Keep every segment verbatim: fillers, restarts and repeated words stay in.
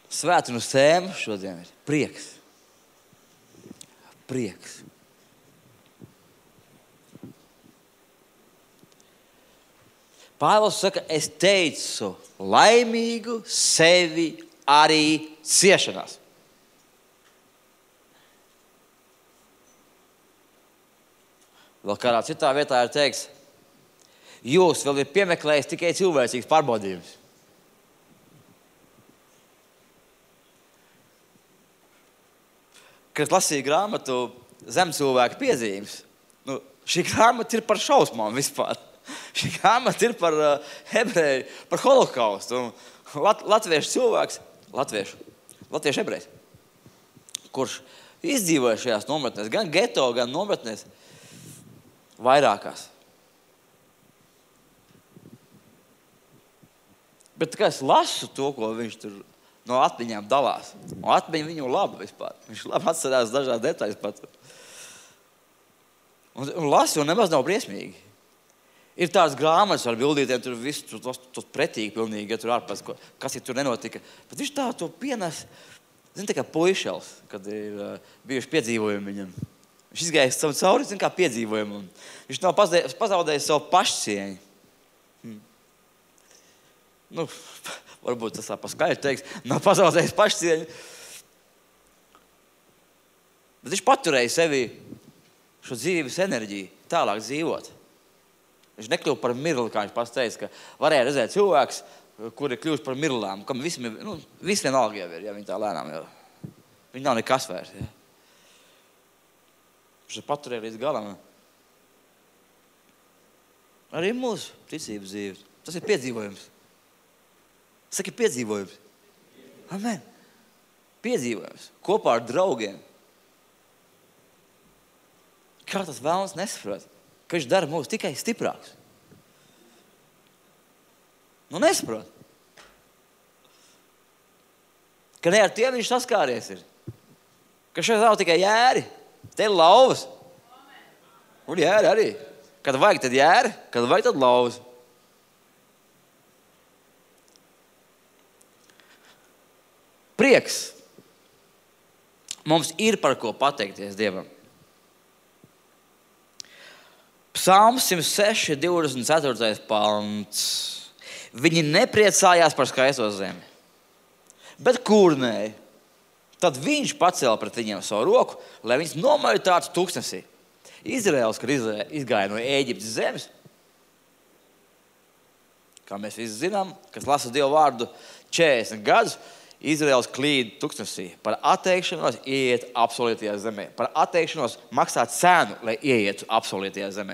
Svētdienas tēma šodien ir prieks. Prieks. Pāvils saka, es teicu laimīgu sevi arī ciešanās. Vēl kādā citā vietā ir teiks, jūs vēl ir piemeklējis tikai cilvēcīgs pārbaudījums. Kad lasīju grāmatu Zemcilvēku piezīmes, nu, šī grāmata ir par šausmām vispār. Šī grāmata ir par uh, hebreju, par holokaustu. Lat, latviešu cilvēks, latviešu, latviešu ebrejs, kurš izdzīvoja šajās nometnēs, gan geto, gan nometnēs, vairākās. Bet kā es lasu to, ko viņš tur no atmiņām dalās. Un atmiņa viņu labi vispār. Viņš labi atcerās dažādas detaļas pat. Un, un lasu, un nemaz nav briesmīgi. Ir tādas grāmatas ar bildītēm, tur viss tur, tur, tur pretīgi pilnīgi, ja tur ārpēc, kas ir tur nenotika. Bet viņš tā to pienes, zin, tā kā puišels, kad ir uh, bijuši piedzīvojumi viņam. Viņš izgājis savu cauri, zin, kā piedzīvojumu. Viņš nav pazaudējis savu pašcieņu. Hmm. Nu, varbūt tas tā paskaļi teiks, nav pazaudējis pašcieņu. Bet viņš paturēja sevi šo dzīves enerģiju, tālāk dzīvot. Viņš nekļuva par mirli, kā viņš pats teica, ka varēja redzēt cilvēks, kuri ir kļuvuši par mirlām, kam visi, nu, visi vienalga jau ir, ja viņi tā lēnām jau. Viņi nav nekas vairs, ja. Viņš paturēja līdz galam. Arī mūsu ticības dzīves. Tas ir piedzīvojums. Saki, piedzīvojums. Amen. Piedzīvojums. Kopā ar draugiem. Kā tas vēlns nesaprot? Ka viņš dara mūs tikai stiprāks. Nu, nesaprot. Ka ne ar tiem viņš saskāries ir. Ka šeit nav tikai jēri. Te ir lauvas. Un jēri arī. Kad vajag, tad jēri. Kad vajag, tad lauvas. Prieks. Mums ir par ko pateikties Dievam. Psalms simt seši, divdesmit ceturtais pants. Viņi nepriecājās par skaisto zemi, bet kurnēja. Tad viņš pacēla pret viņiem savu roku, lai viņus nomaitātu tūkstnesī. Izraēls, kad izgāja no Ēģiptes zemes, kā mēs visi zinām, kas lasa Dievu vārdu četrdesmit gadus, Izraēls klīd tūkstnesī par atteikšanos ieiet apsolītajā zemē. Par atteikšanos maksāt cenu, lai ieietu apsolītajā zemē.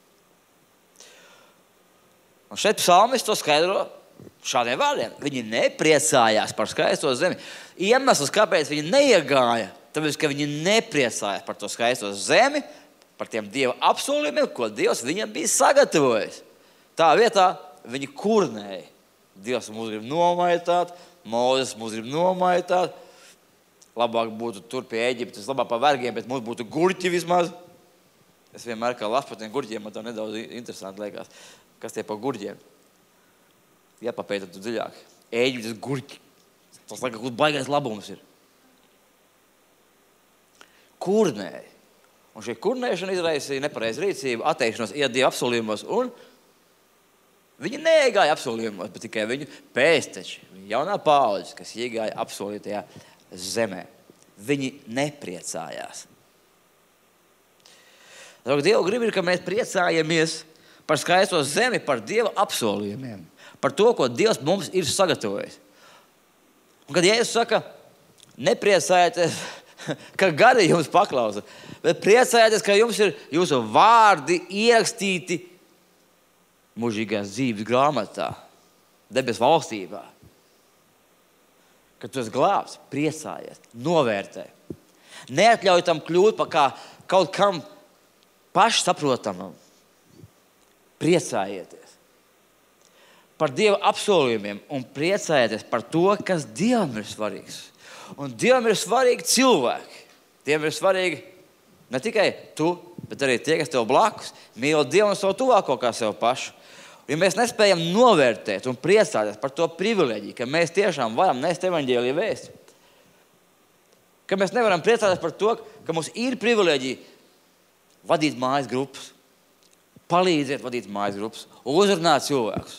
Un šeit psalmis to skaidro šādiem vārdiem. Viņi nepriecājās par skaisto zemi. Iemesls, kāpēc viņi neiegāja, tāpēc, ka viņi nepriecājās par to skaisto zemi, par tiem Dieva apsolījumiem, ko Dievs viņam bija sagatavojis. Tā vietā viņi kurnēja. Dievs mūs grib nomaitāt, Mūzes mūs grib nomaitāt. Labāk būtu tur pie Ēģiptes, labāk pa vergiem, bet mums būtu gurķi vismaz. Es vienmēr kā lasu par tiem gurķiem, man tā nedaudz interesanti liekas. Kas tie pa gurķiem? Jāpapēta tu dziļāk. Ēģiptes gurķi. Tas laikam, kur baigais labums ir. Kurnēja. Un šī kurnēšana izraisīja nepareizu rīcību, atteikšanos iet Dieva apsolījumos un viņi neiegāja apsolījumos, bet tikai viņu pēcteči, viņa jaunā paudze, kas iegāja apsolītajā zemē. Viņi nepriecājās. Dieva griba ir, ka mēs priecājamies par skaisto zemi, par Dieva apsolījumiem, par to, ko Dievs mums ir sagatavojis. Un kad Jēzus saka, nepriecājieties, ka gari jums paklausa, bet priecājieties, ka jums ir jūsu vārdi ierakstīti mūžīgās dzīves grāmatā, debes valstībā. Kad tu esi glābts, priecājies, novērtē. Neatļauj tam kļūt par kā kaut kam pašsaprotamam. Priecājieties par Dieva apsolījumiem un priecājieties par to, kas Dievam ir svarīgs. Un Dievam ir svarīgi cilvēki. Dievam ir svarīgi ne tikai tu, bet arī tie, kas tev blakus. Mīl Dievu un savu tuvāko kā sev pašu. Ja mēs nespējam novērtēt un priecāties par to privileģiju, ka mēs tiešām varam nest evaņģēlija vēsti, ka mēs nevaram priecāties par to, ka mums ir privileģija vadīt mājas grupas, palīdzēt vadīt mājas grupas, uzrunāt cilvēkus.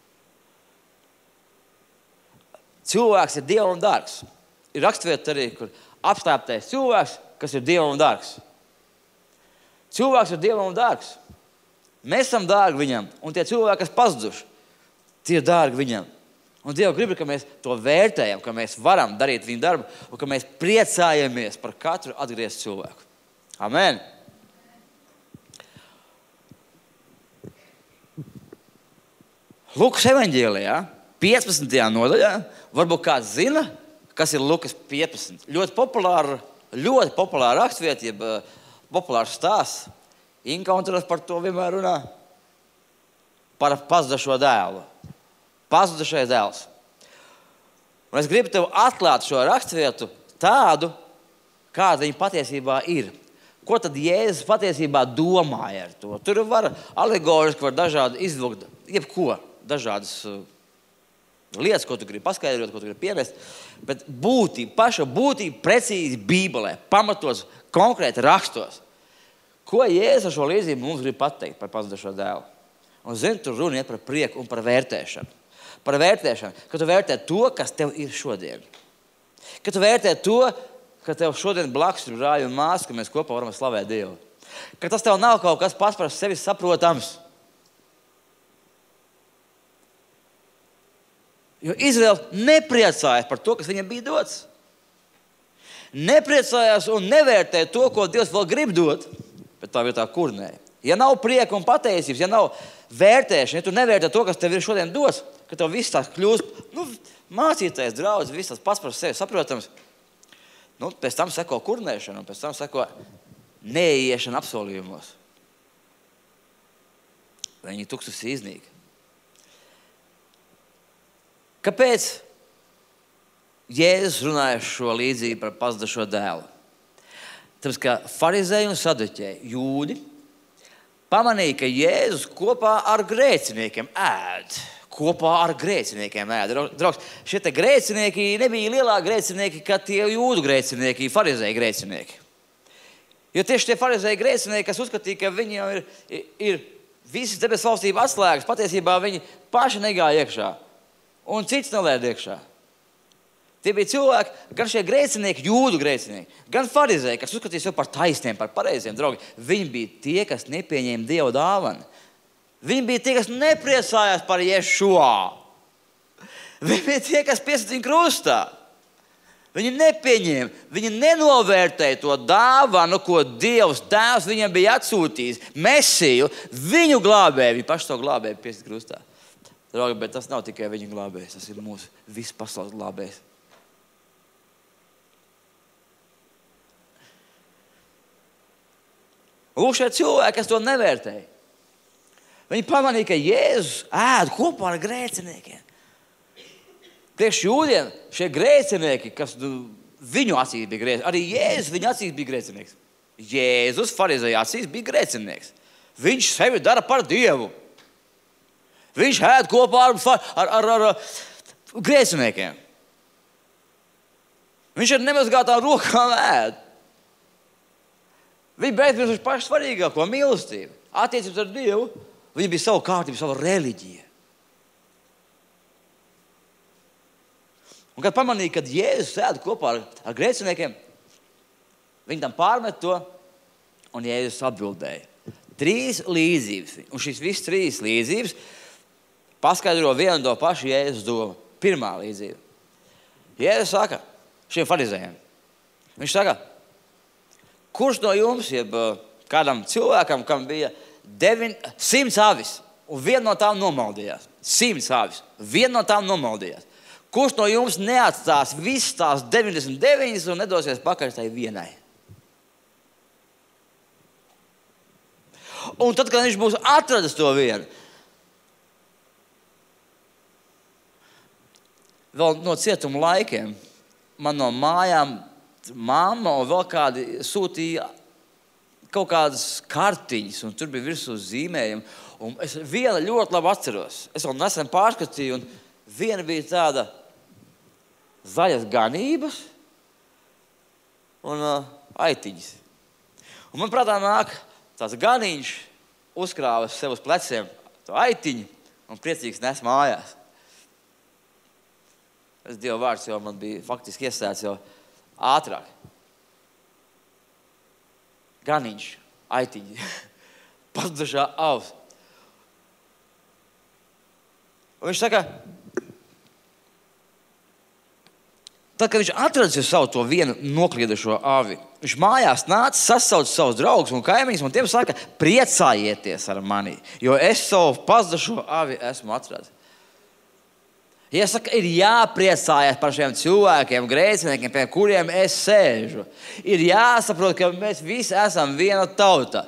Cilvēks ir Dievam dārgs. Ir rakstvieta arī, kur apslēptais cilvēks, kas ir Dievam dārgs. Cilvēks ir Dievam dārgs. Mēs esam dārgi viņam, un tie cilvēki, kas pazuduši, tie ir dārgi viņam. Un Dieva grib, ka mēs to vērtējam, ka mēs varam darīt viņu darbu, un ka mēs priecājamies par katru atgriezt cilvēku. Amen! Lukas evaņģēlijā, piecpadsmitajā nodaļā, varbūt kāds zina, kas ir Lukas piecpadsmit. Ļoti populāra, ļoti populāra rakstvieta, jeb uh, populārs stāsts. Inkaunteros par to vienmēr runā. Par pazudušo dēlu. Pazudušais dēls. Un es gribu tev atklāt šo rakstvietu tādu, kāda viņa patiesībā ir. Ko tad Jēzus patiesībā domāja ar to? Tur var alegoriski, var dažādi izvilkt, jebko, dažādas uh, lietas, ko tu gribi paskaidrot, ko tu gribi piemest, bet būtība, paša būtība precīzi Bībelē, pamatos, konkrēti rakstos. Ko Jēzus ar šo līdzību mums grib pateikt par pazudušo dēlu? Un zini, tur runa iet par prieku un par vērtēšanu. Par vērtēšanu, ka tu vērtē to, kas tev ir šodien. Ka tu vērtē to, ka tev šodien blakus ir brāļi un māsas, ka mēs kopā varam slavēt Dievu. Ka tas tev nav kaut kas pats par sevi saprotams. Jo Izraels nepriecājās par to, kas viņam bija dots. Nepriecājās un nevērtē to, ko Dievs vēl grib dot, bet tā vietā kurnē. Ja nav prieka un pateicības, ja nav vērtēšana, ja tu nevērtē to, kas tev ir šodien dots, ka tev viss tās kļūst, nu, mācītais, draudz, viss tas pats par sevi saprotams, nu, pēc tam seko kurnēšana un pēc tam seko neieiešana apsolījumos. Viņi tukšas iznīk. Kāpēc Jēzus runāja šo līdzību par pazudušo dēlu? Tāpēc, ka farizēji un saduķēji, jūdi, pamanīja, ka Jēzus kopā ar grēciniekiem ēd. Kopā ar grēciniekiem ēd. Draugs, šie te grēcinieki nebija lielāki grēcinieki, kā tie jūdu grēcinieki, farizēji grēcinieki. Jo tieši tie farizēji grēcinieki, kas uzskatīja, ka viņiem ir, ir, ir visas debesu valstība atslēgas, patiesībā viņi paši negāja iekšā. Un cits nelēd iekšā. Tie bija cilvēki, gan šie grēcinieki, jūdu grēcinieki, gan farizēji, kas uzskatīja sev par taisniem, par pareiziem, draugi. Viņi bija tie, kas nepieņēma Dieva dāvanu. Viņi bija tie, kas nepriecājās par Ješua. Viņi bija tie, kas piesat viņu krustā. Viņi nepieņēma, viņi nenovērtēja to dāvanu, ko Dievs Tēvs viņam bija atsūtījis. Mesiju, viņu glābēju, viņi paši savu glābēju piesat krustā. Draugi, bet tas nav tikai viņu glābējs, tas ir mūsu visu pasaules glābējs. Lūk, šie cilvēki, kas to nevērtēja. Viņi pamanīja, ka Jēzus ēd kopā ar grēciniekiem. Priekš jūdiem šie grēcinieki, kas viņu acīs bija grēcinieks, arī Jēzus viņu acīs bija grēcinieks. Jēzus farizēju acīs bija grēcinieks. Viņš sevi dara par Dievu. Viņš ēd kopā ar, ar, ar, ar grēciniekiem. Viņš ar nemazgātām rokām ēd. Viņi beidz pirms pašu svarīgāko mīlestību. Attiecības ar Dievu. Viņi bija savu kārtību, savu reliģiju. Un kad pamanīja, kad Jēzus ēd kopā ar, ar grēciniekiem, viņi tam pārmet to, un Jēzus atbildēja. Trīs līdzības. Un šīs visas trīs līdzības paskaidro vienu to pašu Jēzus domu. Pirmā līdzība. Jēzus saka šiem farizējiem. Viņš saka, kurš no jums, jeb kādam cilvēkam, kam bija deviņ, simts avis, un viena no tām nomaldījās. Simts avis, viena no tām nomaldījās. Kurš no jums neatstās visas tās deviņdesmit deviņas un nedosies pakaļ tai vienai? Un tad, kad viņš būs atradis to vienu, vēl no cietuma laikiem man no mājām mamma un vēl kādi sūtīja kaut kādas kartiņas, un tur bija virsū zīmējumi. Un es vienu ļoti labi atceros. Es vēl nesen pārskatīju, un viena bija tāda zaļas ganības un uh, aitiņas. Un man prātā nāk tāds ganiņš, uzkrāvas sev uz pleciem to aitiņu un priecīgs nes mājās. Tas Dieva vārds jau man bija faktiski iesēts jau ātrāk. Ganiņš, aitiņi, pazudušā avs. Un viņš saka, tad, kad viņš atradzis savu to vienu nokliedušo avi, viņš mājās nāca, sasauca savus draugus un kaimiņus, un tiem saka, priecājieties ar mani, jo es savu pazudušo avi esmu atradzis. Ja saka, ir jāpriecājas par šiem cilvēkiem, grēciniekiem, pie kuriem es sēžu. Ir jāsaprot, ka mēs visi esam viena tauta.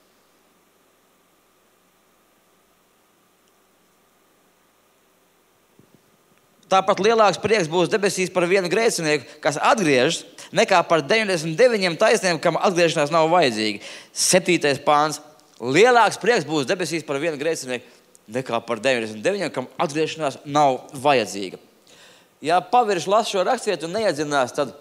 Tāpat lielāks prieks būs debesīs par vienu grēcinieku, kas atgriežas, nekā par deviņdesmit deviņiem taisniem, kam atgriešanās nav vajadzīga. Septītais pāns. Lielāks prieks būs debesīs par vienu grēcinieku, nekā par deviņdesmit deviņiem, kam atgriešanās nav vajadzīga. Ja pavirši lasu šo rakstvietu un neiedzinās, tad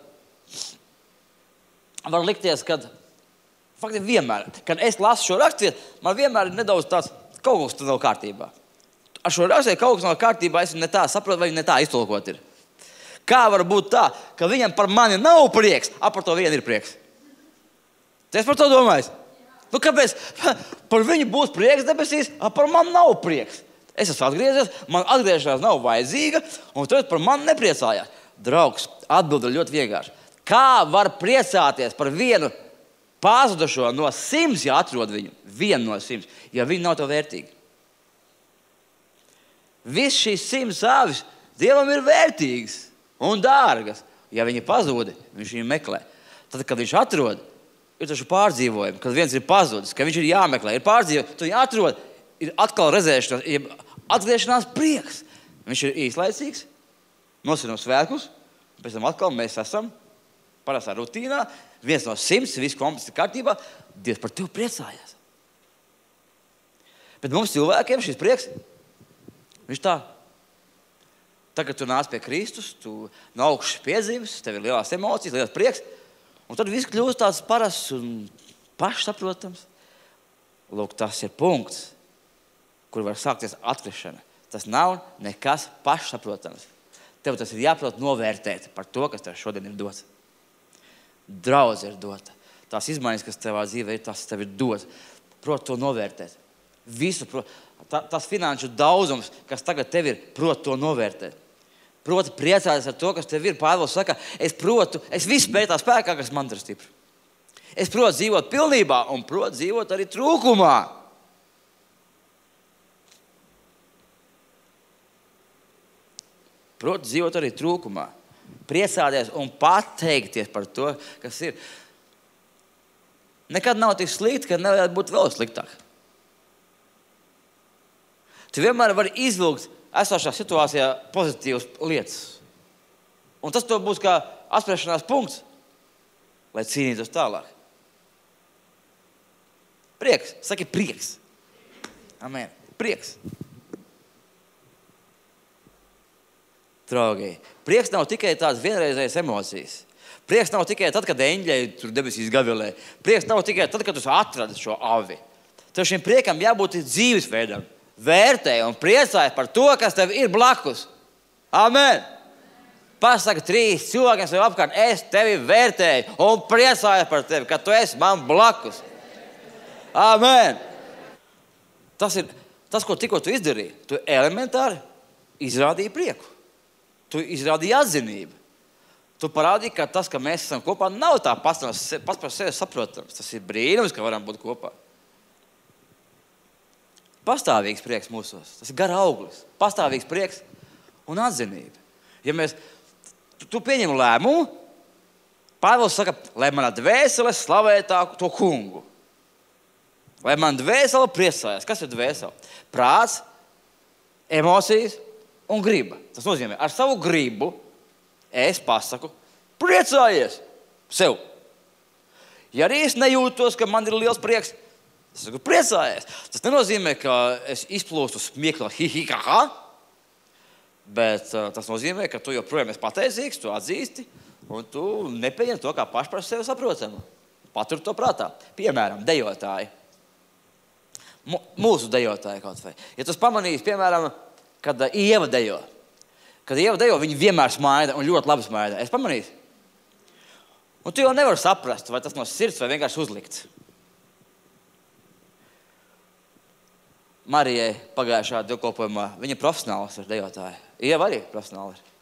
var likties, ka faktiski vienmēr, kad es lasu šo rakstvietu, man vienmēr ir nedaudz tāds, kaut kas tur nav kārtībā. Ar šo rakstvietu kaut kas nav kārtībā, es ne tā saprotu, vai ne tā iztulkot ir. Kā var būt tā, ka viņam par mani nav prieks, a par to vien ir prieks? Es par to domāju. Nu, kāpēc par viņu būs prieks debesīs, a par mani nav prieks? Es esmu atgriezies, man atgriešanās nav vajadzīga, un tad par mani nepriecājās. Draugs, atbilde ļoti vienkārši. Kā var priecāties par vienu pazudušo no simts, ja atrod viņu? Vienu no simts, ja viņi nav to vērtīgi. Viss šīs simts āvis Dievam ir vērtīgas un dārgas. Ja viņi pazūdi, viņš viņu meklē. Tad, kad viņš atrod, ir taču pārdzīvojumi, kad viens ir pazudis, ka viņš ir jāmeklē, ir pārdzīvojumi, tu jāatrod, ir atkal redzēšanās, ir atgriešanās prieks. Viņš ir īslaicīgs, nosvinam svētkus, pēc tam atkal mēs esam parastā rutīnā, viens no simts, viss komplekss ir kārtībā, Dievs par tevi priecājās. Bet mums cilvēkiem šis prieks, viņš tā, tagad tu nāc pie Kristus, tu no augšas piedzīves, tev ir lielās emocijas, lielās prieks, un tad viss kļūst tāds parasts un pašsaprotams. Lūk, tas ir punkts, kur var sākties atkrišana. Tas nav nekas pašsaprotams. Tev tas ir jāprot novērtēt par to, kas tev šodien ir dots. Draudze ir dota. Tās izmaiņas, kas tevā dzīvē ir, tas tev ir dots. Prot to novērtēt. Visu, prot, tā, tas finanšu daudzums, kas tagad tev ir, prot to novērtēt. Proti priecāties ar to, kas tev ir. Pāvils saka, es protu, es visu spēju tā spēkā, kas man ir stipri. Es protu dzīvot pilnībā un protu dzīvot arī trūkumā. Protu dzīvot arī trūkumā. Priecāties un pateikties par to, kas ir. Nekad nav tik slikti, ka nevar būt vēl sliktāk. Tu vienmēr vari izvilkt esošā situācijā pozitīvas lietas. Un tas to būs kā apspriešanās punkts, lai cīnītos tālāk. Prieks. Saki prieks. Amen. Prieks. Draugi, prieks nav tikai tādas vienreizējas emocijas. Prieks nav tikai tad, kad eņģeļi tur debesīs gavilē. Prieks nav tikai tad, kad tu atradi šo avi. Tev šim priekam jābūt dzīvesveidam. Vērtē un priecājas par to, kas tev ir blakus. Amen. Pasaka trīs cilvēkiem sev apkārt, es tevi vērtēju un priecājos par tevi, ka tu esi man blakus. Amen. Tas ir tas, ko tikko tu izdarīji. Tu elementāri izrādīji prieku. Tu izrādīji atzinību. Tu parādīji, ka tas, ka mēs esam kopā, nav tā pats par sevi saprotams. Tas ir brīnums, ka varam būt kopā. Pastāvīgs prieks mūsos. Tas ir gara auglis. Pastāvīgs prieks un atzinība. Ja mēs, tu, tu pieņem lēmumu, Pāvils saka, lai mana dvēsele slavē tā, to kungu. Lai mana dvēsele priecājas. Kas ir dvēsele? Prāts, emocijas un griba. Tas nozīmē, ar savu gribu es pasaku, priecājies sev. Ja arī es nejūtos, ka man ir liels prieks, es esmu priecājies. Tas nenozīmē, ka es izplūstu smieklu hi, hi, ha, ha. Bet uh, tas nozīmē, ka tu joprojām esi pateicīgs, tu atzīsti, un tu nepieņem to kā paši par sevi saprotamu. Patur to prātā. Piemēram, dejotāji. M- mūsu dejotāji kaut vai. Ja tu pamanīsi, piemēram, kad uh, Ieva dejo. Kad Ieva dejo, viņa vienmēr smaida un ļoti labi smaida. Es pamanīju. Un tu jau nevari saprast, vai tas no sirds vai vienkārši uzlikts. Marijai pagājušā dievkalpojumā, viņa profesionāls ir dejotāja. Ieva arī profesionāli ir.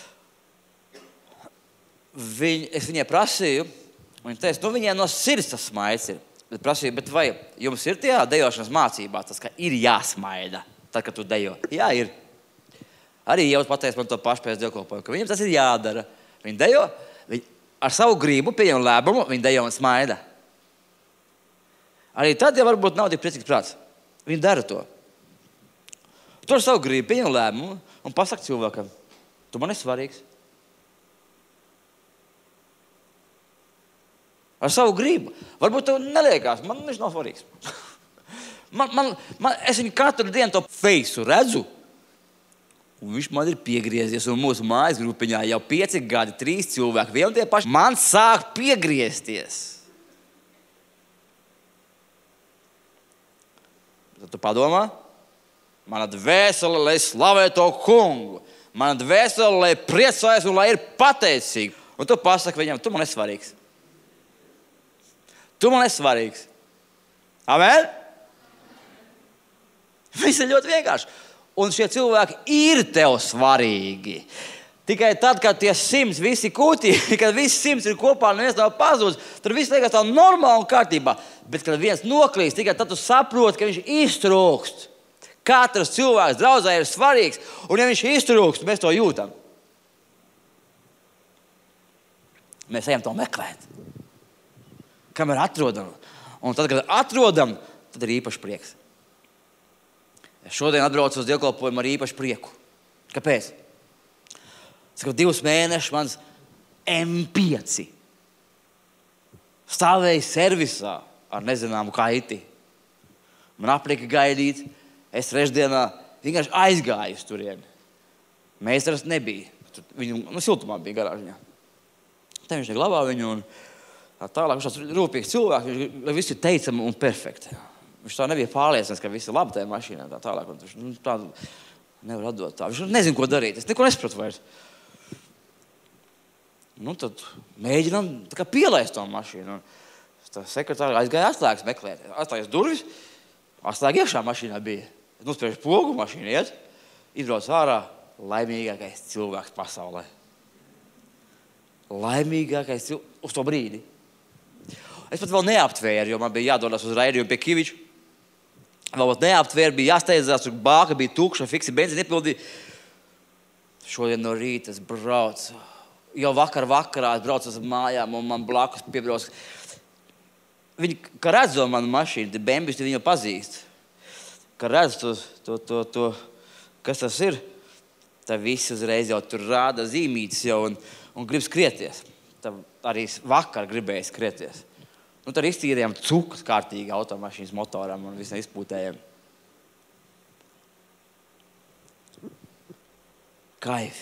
Viņ, es viņai prasīju, un viņa teica, nu viņai no sirds tas smaids ir. Bet prasīju, bet vai jums ir tajā dejošanas mācībā tas, ka ir jāsmaida, tad, kad tu dejo? Jā, ir. Arī Ieva pateica man to pašu pēc dievkalpojuma, ka viņam tas ir jādara. Viņa dejo, viņa ar savu gribu pieņem lēmumu, viņa dejo un smaida. Arī tad, ja varbūt nav tik priecīgs prāts, viņa dara to. Tu ar savu gribu pieņem lēmumu un pasaka cilvēkam, tu man esi svarīgs. Ar savu gribu. Varbūt tev neliekās, man viņš nav svarīgs. man, man, man, es viņu katru dienu to feisu redzu, un viņš man ir piegriezies, un mūsu mājas grupiņā jau pieci gadi, trīs cilvēki, vien un tie paši, man sāk piegriezties. Tad tu padomā, mana dvēsele, lai slavē to kungu, mana dvēsele, lai priecājas un lai ir pateicīga. Un tu pasaki viņam, tu man esi svarīgs. Tu man esi svarīgs. Amen? Viss ir ļoti vienkārši. Un šie cilvēki ir tev svarīgi. Tikai tad, kad tie simts visi kūtī, kad visi simts ir kopā un viens nav pazūdis, tad viss liekas tā normāli un kārtībā. Bet, kad viens noklīst, tikai tad tu saproti, ka viņš iztrūkst. Katrs cilvēks draudzē ir svarīgs, un ja viņš iztrūkst, mēs to jūtam. Mēs ejam to meklēt. Kamēr atrodam. Un tad, kad atrodam, tad ir īpaši prieks. Es šodien atbraucu uz dievkalpojumu ar īpašu prieku. Kāpēc? Tas, ka divus mēnešus mans M pieci stāvēja servisā ar nezināmu kaiti. Man aplika gaidīt. Es trešdienā vienkārši aizgāju uz turieni. Meistars nebija. Viņu, nu, siltumā bija garāžiņā. Te viņš neglabā viņu un tālāk. Viņš tāds rūpīgs cilvēks. Viņš viss ir teicami un perfekti. Viņš tā nebija pārliecināts, ka viss ir labi tajā mašīnā. Tā tālāk. Viņš nu, tādu nevar atdot tā. Viņš nezinu, ko darīt. Es neko nespratu vairs. Nu, tad mēģinām tā kā pielaist to mašīnu. Tā sekretāra aizgāja atslēgas meklēt. Atslēgas durvis. Atslēga iekšā mašīnā bija. Es nospriežu pogu, mašīna iet. Izbrauc ārā. Laimīgākais cilvēks pasaulē. Laimīgākais cilvēks uz to brīdi. Es pat vēl neaptvēru, jo man bija jādodas uz raidījumu pie Kiviča. Vēl pat neaptvēru, bija jāsteidzās, tur bāka bija tukša, fiksi benzīni iepildīja. Šodien no rīta es braucu. Jau vakar vakarā es braucu uz mājām un man blakus piebrauc. Viņi, kā redzo manu mašīnu, tie bembis, viņu pazīst. Kā redz to, to, to, to, kas tas ir, tad visi uzreiz jau tur rāda zīmītes jau un, un grib skrieties. Tad arī vakar gribēja skrieties. Nu, tad iztīrējām cukas kārtīgi automašīnas motoram un visam izpūtējiem. Kaifs.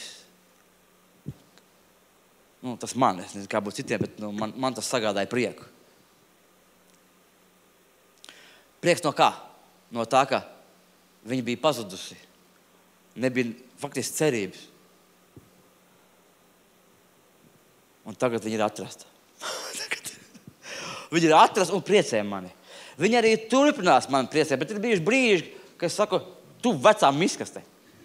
Nu, tas man, es nezinu, kā būtu citiem, bet nu, man, man tas sagādāja prieku. Prieks no kā? No tā, ka viņa bija pazudusi. Nebija faktiski cerības. Un tagad viņa ir atrasta. Viņa ir atrasta un priecē mani. Viņa arī turpinās mani priecē, bet ir bijuši brīži, kad es saku, tu vecā miskaste.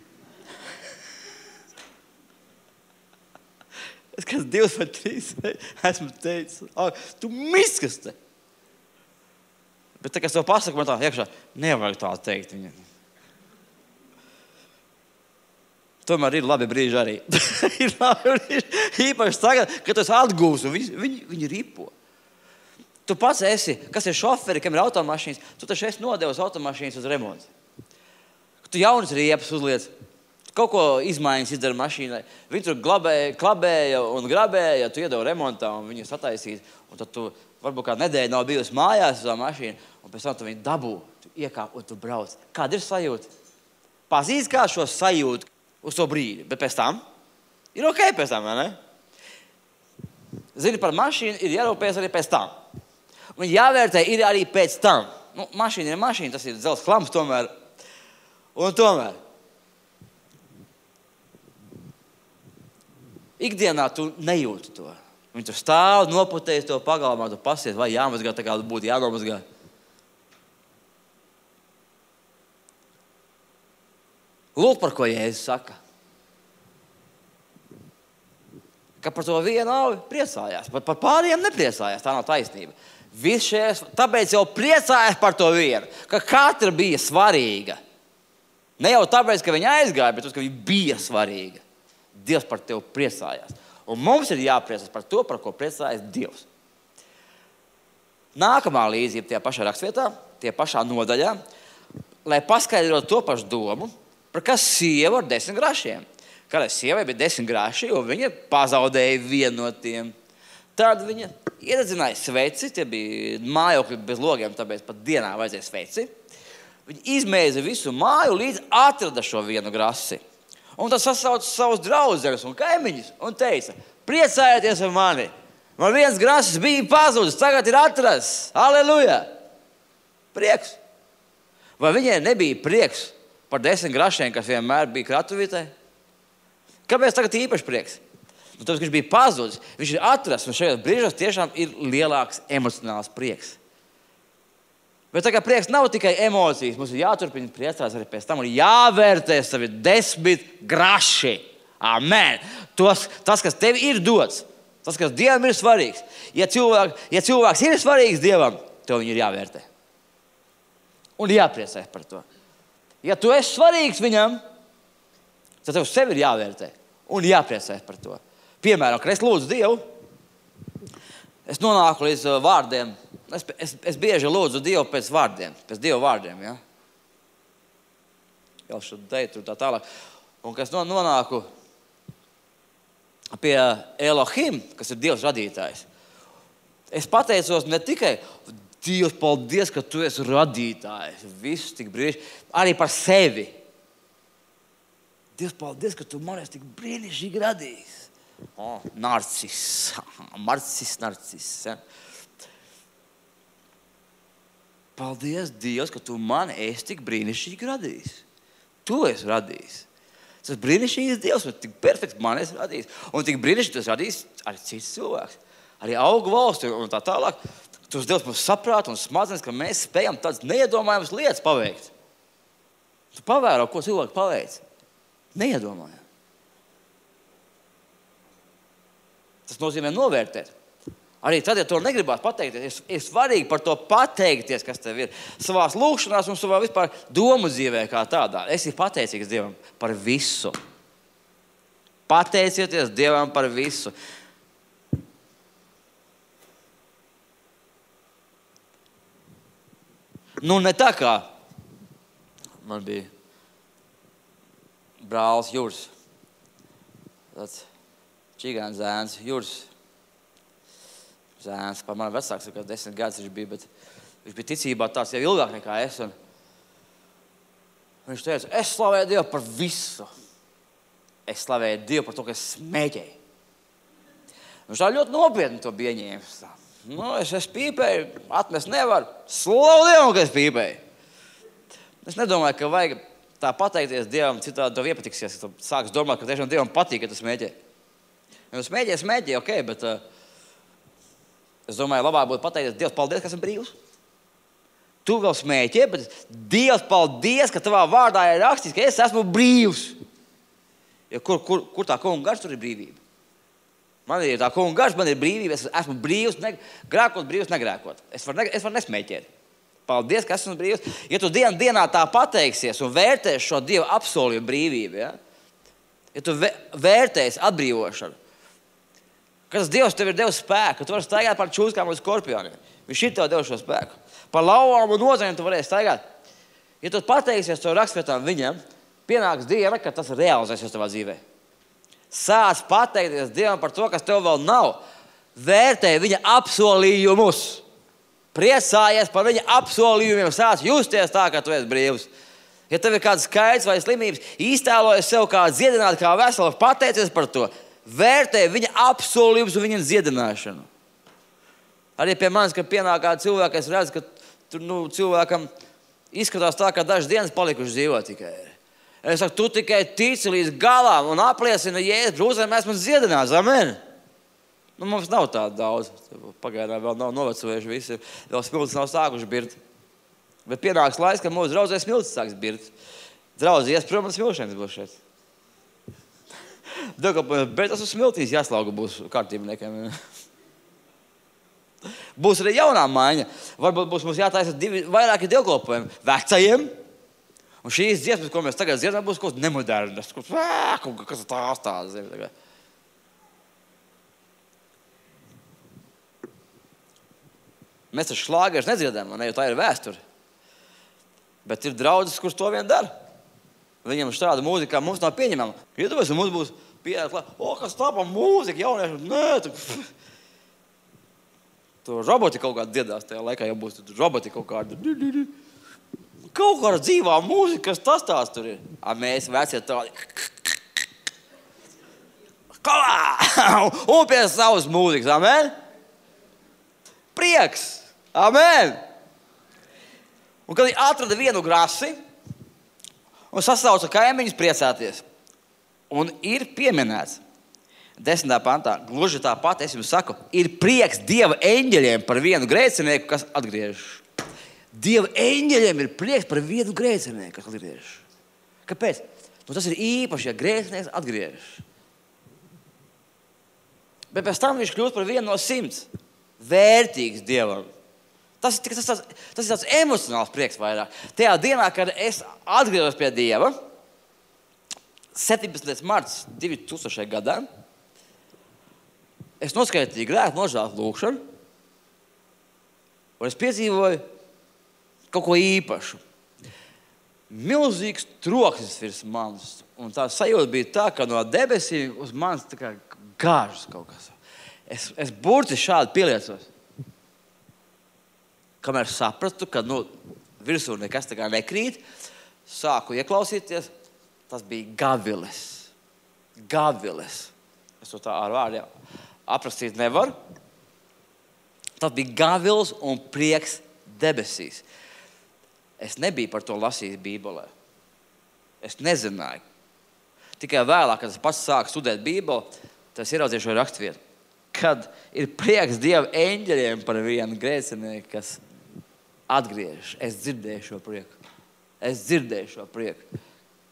Es kāds divs vai trīs esmu teicis, tu miskaste. Bet tā, kad es to pasaku, man tā iekšā, nevajag tā teikt viņa. Tomēr ir labi brīži arī. Ir labi brīži. Īpaši tagad, kad tu esi atgūs un viņi, viņi, viņi ripo. Tu pats esi, kas ir šoferi, kam ir automašīnas, tu taču esi nodevis automašīnas uz remontu. Tu jaunas riepas uzliec, kaut ko izmaiņas izdara mašīnai. Viņi tur glabēja, klabēja un grabēja, tu iedevi remontā un viņu sataisīt. Un tad tu varbūt kā nedēļa nav bijusi mājās uz tā mašīnu, un pēc tam tu viņu dabū, tu iekāp un tu brauc. Kāda ir sajūta? Pazīst kā šo sajūtu uz to brīdi, bet pēc tam ir ok pēc tam, vai ne? Zini, par mašīnu ir jārūpējas arī pēc tam. Un jāvērtē ir arī pēc tam. Nu, mašīna ir mašīna, tas ir dzelzs klams tomēr. Un tomēr. Ikdienā tu nejūti to. Viņi tu stāv, noputējies to pagalmā, tu pasies, vai jāmazgā, tā kā būtu jānomazgā. Lūk, par ko Jēzus saka. Ka par to vienu avi priecājās. Par, par pāriem nepriecājās, tā nav taisnība. Viss šies, tāpēc jau priecājās par to vienu, ka katra bija svarīga. Ne jau tāpēc, ka viņa aizgāja, bet uz, ka viņa bija svarīga. Dievs par tevi priecājās. Un mums ir jāpriecās par to, par ko priecājas Dievs. Nākamā līdzība tajā pašā rakstvietā, tajā pašā nodaļā, lai paskaidrotu to pašu domu, par kas sieva ar desmit grašiem. Kādai sievai bija desmit graši, jo viņa pazaudēja vienu no tiem. Tad viņa iededzināja sveci, tie bija mājokļi bez logiem, tāpēc pat dienā vajadzēja sveci. Viņa izmēza visu māju, līdz atrada šo vienu grasi. Un tad sasauca savus draudzenes un kaimiņus un teica, priecājieties ar mani. Man viens grasis bija pazudis, tagad ir atrasts. Halleluja! Prieks. Vai viņai nebija prieks par desmit grašiem, kas vienmēr bija kratuvītē? Kāpēc tagad īpaši prieks? Nu, tāpēc, ka viņš bija pazudis, viņš ir atrasts, un šajos brīžos tiešām ir lielāks emocionāls prieks. Bet tā kā prieks nav tikai emocijas, mums ir jāturpina priecāties arī pēc tam un jāvērtē savi desmit graši. Amen. Tos, tas, kas tev ir dots, tas, kas Dievam ir svarīgs. Ja, cilvēk, ja cilvēks ir svarīgs Dievam, tev viņu ir jāvērtē. Un jāpriecājas par to. Ja tu esi svarīgs viņam, tad tev sevi ir jāvērtē un jāpriecājas par to. Piemēram, kad es lūdzu Dievu, es nonāku līdz vārdiem. Es, es, es bieži lūdzu Dievu pēc vārdiem, pēc Dieva vārdiem. Ja? Jau šeit teitu tā tālāk. Un kad es nonāku pie Elohim, kas ir Dievs radītājs, es pateicos ne tikai Dievs, paldies, ka tu esi radītājs. Viss tik brīnišķīgi. Arī par sevi. Dievs, paldies, ka tu man esi tik brīnišķīgi radījis. Oh, narcis. Marcis, narcis. Ja? Paldies, Dievs, ka tu man esi tik brīnišķīgi radījis. Tu esi radījis. Tas brīnišķīgs Dievs, un tik perfekts man esi radījis. Un tik brīnišķīgi tu esi radījis arī cits cilvēks. Arī augu valsti un tā tālāk. Tu esi Dievs mums saprātu un smadzenes, ka mēs spējam tādas neiedomājamas lietas paveikt. Tu pavēro, ko cilvēki paveic. Neiedomājam. Tas nozīmē novērtēt. Arī tad, ja to negribās pateikties, ir svarīgi par to pateikties, kas tev ir. Savās lūkšanās un savā vispār domu dzīvē kā tādā. Esi pateicīgs Dievam par visu. Pateicieties Dievam par visu. Nu, ne tā kā man bija brālis Juris, tāds čigāns zēns, Juris zēns, par mani vecāks, kā desmit gadus viņš bija, bet viņš bija ticībā tāds jau ilgāk nekā es, un viņš teica, es slavēju Dievu par visu. Es slavēju Dievu par to, ka es smēķēju. Viņš tā ļoti nopietni to bija ieņēmis. Nu, es, es pīpēju, atmest nevaru, slavu Dievu, ka es pīpēju. Es nedomāju, ka vajag tā pateikties Dievam, citādi tev iepatiksies. Tu sāks domāt, ka tiešām Dievam patīk, ka tu smēķē. Ja tu smēķē, smēķē, ok, bet uh, es domāju, labāk būtu pateikties Dievs, paldies, ka esmu brīvs. Tu vēl smēķē, bet Dievs, paldies, ka tavā vārdā ir rakstīts, ka es esmu brīvs. Ja kur, kur, kur tā kunga gars, tur ir brīvība. Man ir tā kunga gars, man ir brīvība, es esmu brīvs, ne, grēkot brīvs, negrēkot. Es varu, ne, es varu nesmēķēt. Paldies, ka esmu brīvs. Ja tu dienu dienā tā pateiksies un vērtēsi šo Dieva apsolījumu brīvību, ja, ja tu vērtēsi atbrīvošanu, ka tas Dievs tev ir devis spēku, ka tu vari staigāt par čūskām un skorpioniem. Viņš ir tev devis šo spēku. Par lauvām un nozarēm tu varēsi staigāt. Ja tu pateiksies to rakstvietām viņam, pienāks diena, kad tas realizēsies tavā dzīvē. Sāc pateikties Dievam par to, kas tev vēl nav. Vērtē viņa apsolījumus. Priecājies par viņa apsolījumiem. Sāc justies tā, ka tu esi brīvs. Ja tev ir kāds skaits vai slimības, iztēlojies sev kā dziedināt, kā veselu, pateicies par to. Vērtē viņa apsolījumus un viņa dziedināšanu. Arī pie manis, kad pienāk kāda cilvēka, es redzu, ka tur, nu, cilvēkam izskatās tā, ka dažas dienas palikuši dzīvot tikai. Es saku, tu tikai tici līdz galām un apliecina Jēzus, brūzēm esmu dziedināts. Amen. Nu, mums nav tāda daudz. Pagaidām vēl nav novecojuši visi. Vēl smiltis nav sākuši birt. Bet pienāks laiks, kad mūsu draudzē smiltis sāks birt. Draudzi ies prom un smilšēns būs šeit. Bet tas uz smiltīs jāslauga būs kārtībniekiem. Būs arī jaunā maiņa. Varbūt būs mums jātaisa divi, vairāki dievkalpojumi vecajiem. Un šīs dziesmas, ko mēs tagad dziedam, būs kaut kas nemodernas. Kas tās tādas ir tagad. Mēs taču šlāgerus nedziedam, un ne, jo tā ir vēsture. Bet ir draudzes, kurš to vien dara. Viņam šāda mūzika mums nav pieņemama. Iedomājies, un mums būs pieejams klāt, o, kas tā pa mūzika, jaunieši, nē, tu... Tu roboti kaut kādā dziedās tajā laikā, jau būs roboti kaut kāda. Kaut kāda dzīvā mūzika, kas tas tās tur ir. A mēs vecie tādi. Un pie savas mūzikas, amen? Prieks, amen? Un kad viņi atrada vienu grasi un sasauca kaimiņus priecāties. Un ir pieminēts. Desmitā pantā, gluži tāpat, es jums saku, ir prieks Dieva eņģeļiem par vienu grēcinieku, kas atgriežas. Dieva eņģeļiem ir prieks par vienu grēcinieku, kas atgriežas. Kāpēc? Nu, tas ir īpaši, ja grēcinieks atgriežas. Bet pēc tam viņš kļūst par vienu no simts. Vērtīgs Dievam. Tas, tas, tas, tas ir tāds emocionāls prieks vairāk. Tajā dienā, kad es atgriezos pie Dieva, septiņpadsmitais marts divi tūkstošajā gadā, es noskaitīju grēku nožēlas lūkšanu, un es piedzīvoju kaut ko īpašu. Milzīgs troksnis virs manis, un tā sajūta bija tā, ka no debesīm uz manis tā kā gāžas kaut kas. Es, es burti šādi pieliecos. Kamēr sapratu, ka nu, virsū nekas tā kā nekrīt, sāku ieklausīties, tas bija gaviles. Gaviles. Es to tā ar vārdiem aprakstīt nevaru. Tas bija gavils un prieks debesīs. Es nebiju par to lasījis Bībelē. Es nezināju. Tikai vēlāk, kad es pats sāku studēt Bībeli, tad es ieraudzīju šo rakstvietu. Kad ir prieks Dieva eņģeļiem par vienu grēcinieku, kas atgriežas. Es dzirdēju šo prieku. Es dzirdēju šo prieku.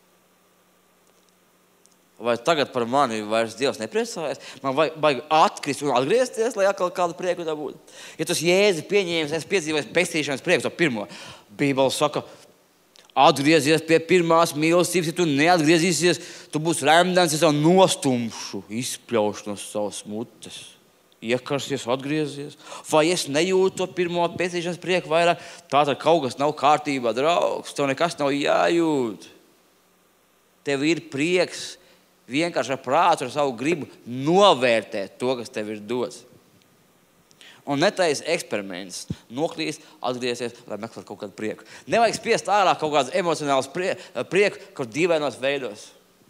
Vai tagad par mani vairs Dievs nepriecājas? Man vajag, vajag atkrist un atgriezties, lai atkal kādu prieku dabūtu. Ja tas Jēzi pieņēmis, es piedzīvoju pestīšanas prieku, to pirmo. Bībele saka, atgriezies pie pirmās mīlestības, ja tu neatgriezīsies, tu būsi remdens, es jau nostumšu, izpļaušu no savas mutes. Iekarsies, atgriezies. Vai es nejūtu to pirmo pestīšanas prieku vairāk? Tātad kaut kas nav kārtībā, draugs, tev nekas nav jājūt. Tev ir prieks. Vienkārši ar prātu, ar savu gribu novērtēt to, kas tev ir dots. Un netais eksperiments, noklīst, atgriezies, lai meklētu kaut kādu prieku. Nevajag spiest ārā kaut kādas emocionālas prie, prieku, kaut dīvainos veidos.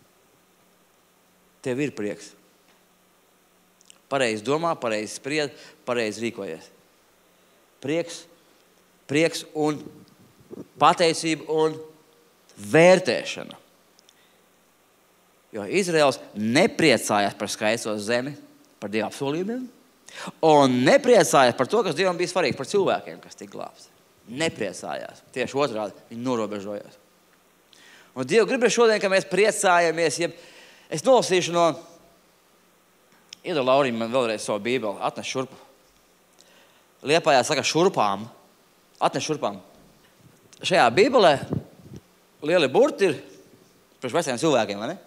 Tev ir prieks. Pareizi domā, pareizi spried, pareizi rīkojies. Prieks, prieks un pateicība un vērtēšana. Jo Izraels nepriecājās par skaisto zemi, par Dieva apsolījumiem, un nepriecājās par to, kas Dievam bija svarīgi, par cilvēkiem, kas tika glābti. Nepriecājās. Tieši otrādi, viņi norobežojās. Un Dievu grib šodien, ka mēs priecājamies, ja es nolasīšu no, iedod Laurim man vēlreiz savu Bībeli, atnes šurpu. Liepājā saka šurpām, atnes šurpām. Šajā Bībelē lieli burti ir priekš veciem cilvēkiem, vai ne?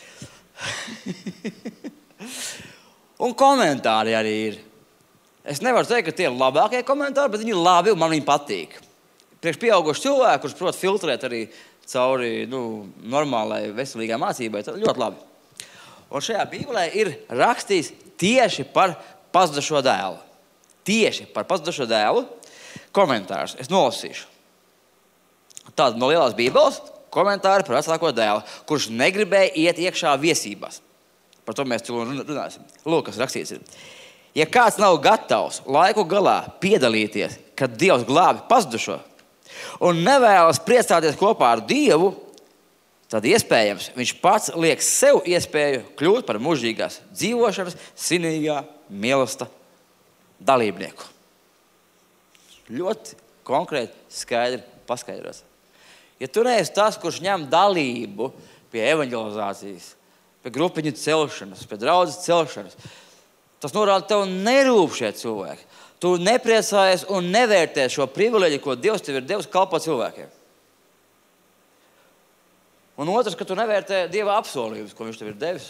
Un komentāri arī ir. Es nevaru teikt, ka tie ir labākie komentāri, bet viņi ir labi un man viņi patīk. Priekš pieauguši cilvēki, kurš prot filtrēt arī cauri nu, normālai veselīgai mācībai, tad ļoti labi. Un šajā Bībelē ir rakstīts tieši par pazudušo dēlu. Tieši par pazudušo dēlu komentārs. Es nolasīšu. Tāda no lielās Bībeles komentāri par vecāko dēlu, kurš negribēja iet iekšā viesībās. Par to mēs runāsim. Lūk, kas rakstīts ir. Ja kāds nav gatavs laiku galā piedalīties, kad Dievs glābi pazudušo un nevēlas priecāties kopā ar Dievu, tad iespējams viņš pats liek sev iespēju kļūt par mūžīgās dzīvošanas, sinīgā, mīlesta dalībnieku. Ļoti konkrēti skaidri paskaidrots. Ja tu neesi tas, kurš ņem dalību pie evanģelizācijas, pie grupiņu celšanas, pie draudzes celšanas, tas norāda, tev nerūp šie cilvēki. Tu nepriecājies un nevērtē šo privileģiju, ko Dievs tev ir devis kalpot cilvēkiem. Un otrs, ka tu nevērtē Dieva apsolījumus, ko viņš tev ir devis.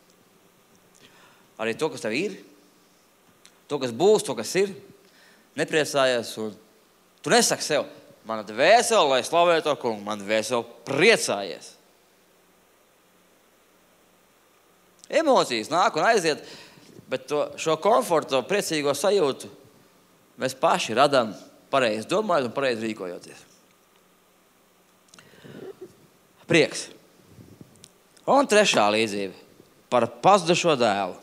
Arī to, kas tev ir, to, kas būs, to, kas ir, nepriecājies. Un tu nesaki sev, mana dvēsele, lai slavē to kungu, mana dvēsele priecājies. Emocijas nāk un aiziet, bet to, šo komfortu, to priecīgo sajūtu mēs paši radām pareizi domājot un pareizi rīkojoties. Prieks. Un trešā līdzība par pazudušo dēlu.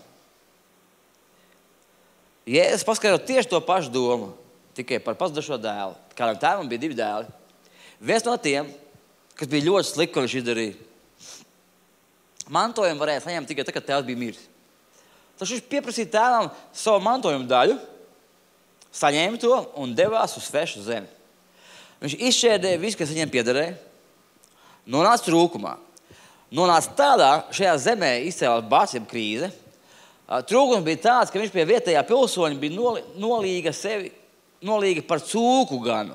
Jēzus paskaidro tieši to pašu domu, tikai par pazudušo dēlu. Kādam tēvam bija divi dēli. Viens no tiem, kas bija ļoti slikti, ko viņš izdarīja. Mantojumu varēja saņemt tikai tad, kad tēvs bija miris. Tad viņš pieprasīja tēvam savu mantojumu daļu, saņēma to un devās uz svešu zemi. Viņš izšķērdēja visu, kas viņiem piederēja. Nonāca trūkumā. Nonāca tādā, šajā zemē izcēlās bācība krīze. Trūkums bija tāds, ka viņš pie vietējā pilsoņa bija nolīga sevi, nolīga par cūku ganu.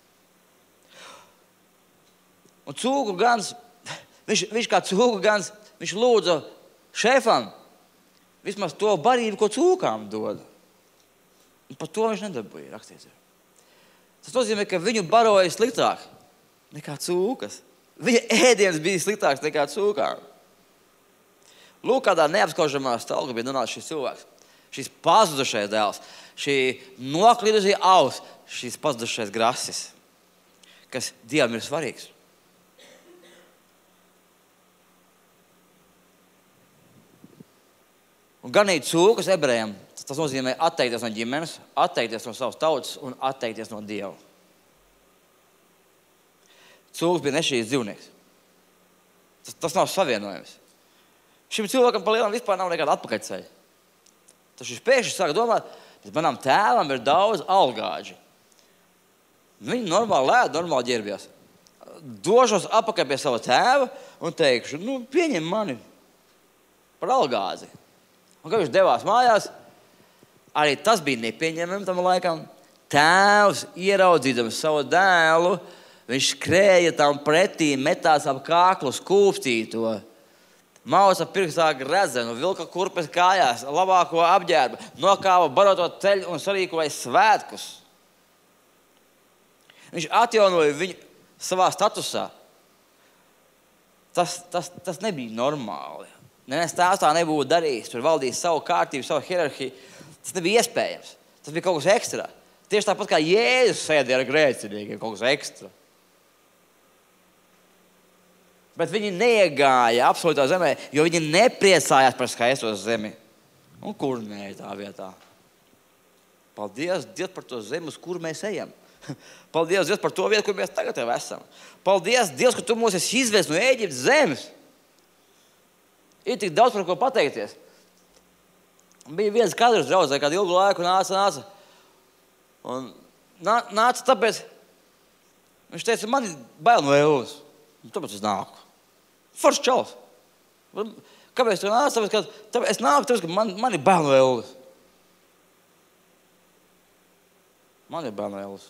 Un cūku gans, viņš, viņš kā cūku gans, viņš lūdza šefam vismaz to barību, ko cūkām dod. Un par to viņš nedabūja, rakstīts. Tas nozīmē, ka viņu baroja sliktāk nekā cūkas. Viņa ēdiens bija sliktāks nekā cūkām. Lūk, kādā neapskaužamā stāvoklī bija nonācis šis cilvēks. Šis pazudušais dēls, šī noklīdusie auss, šis pazudušais grasis, kas Dievam ir svarīgs. Un ganīt cūkas ebrejiem, tas nozīmē atteikties no ģimenes, atteikties no savas tautas un atteikties no Dieva. Cūks bija nešķīts dzīvnieks. Tas, tas nav savienojums. Šim cilvēkam pa lielam vispār nav nekāda atpakaļceļa. Tas viņš pēkšņi sāk domāt, bet manam tēvam ir daudz algāģi. Viņi normāli lēd, normāli ģērbjās. Došos apakaļ pie sava tēva un teikšu, nu, pieņem mani par algāzi. Un kad viņš devās mājās, arī tas bija nepieņemami tam laikam. Tēvs, ieraudzīdams savu dēlu, viņš skrēja tam pretī, metās ap kāklu, skūpstīja to. Mauca pirkstā gredzenu, vilka kurpes kājās, labāko apģērbu, nokāva baroto ceļu un sarīkoja svētkus. Viņš atjaunoja viņu savā statusā. Tas, tas, tas nebija normāli. Neviens tēvs tā nebūtu darījis. Tur valdījis savu kārtību, savu hierarhiju. Tas nebija iespējams. Tas bija kaut kas ekstra. Tieši tāpat kā Jēzus sēdēja ar grēciniekiem, kaut kas ekstra. Bet viņi neiegāja absolūtā zemē, jo viņi nepriecājās par skaisto zemi. Un kur nē tā vietā? Paldies Dievs par to zemi, uz kuru mēs ejam. Paldies Dievs par to vietu, kur mēs tagad jau esam. Paldies Dievs, ka tu mūs esi izvest no Ēģiptes zemes. Ir tik daudz par ko pateikties. Bija viens kadrs draudzē, kādu ilgu laiku nāca, nāca. Un nāca tāpēc, viņš teica, man ir bail no ēlas. Tāpēc es nāku. Foršs čalis. Kāpēc tu nāc? Tāpēc, ka, tāpēc es nāku, tāpēc, ka man, man ir bail no ēlas. Man ir bail no ēlas.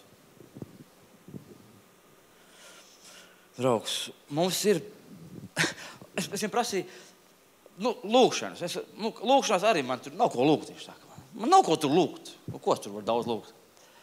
Draugs, mums ir... es, es viņam prasīju, nu, lūkšanas. Es, nu, lūkšanās arī man tur nav ko lūgt. Viņš saka. Man nav ko tur lūgt. Nu, ko tur var daudz lūgt?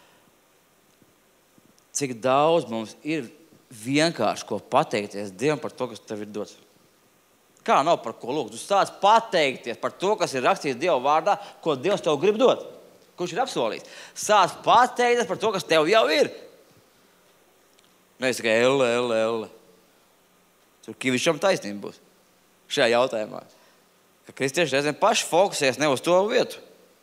Cik daudz mums ir vienkārši ko pateikties Dievam par to, kas tev ir dots. Kā nav par ko lūgt? Tu sāc pateikties par to, kas ir rakstīts Dieva vārdā, ko Dievs tev grib dot. Kurš ir apsolījis? Sāc pateikties par to, kas tev jau ir. Nevis tikai elle, elle, elle. Tur Kivišam taisnība būs šajā jautājumā. Ka kristieši reizēm paši fokusēs ne uz to vietu.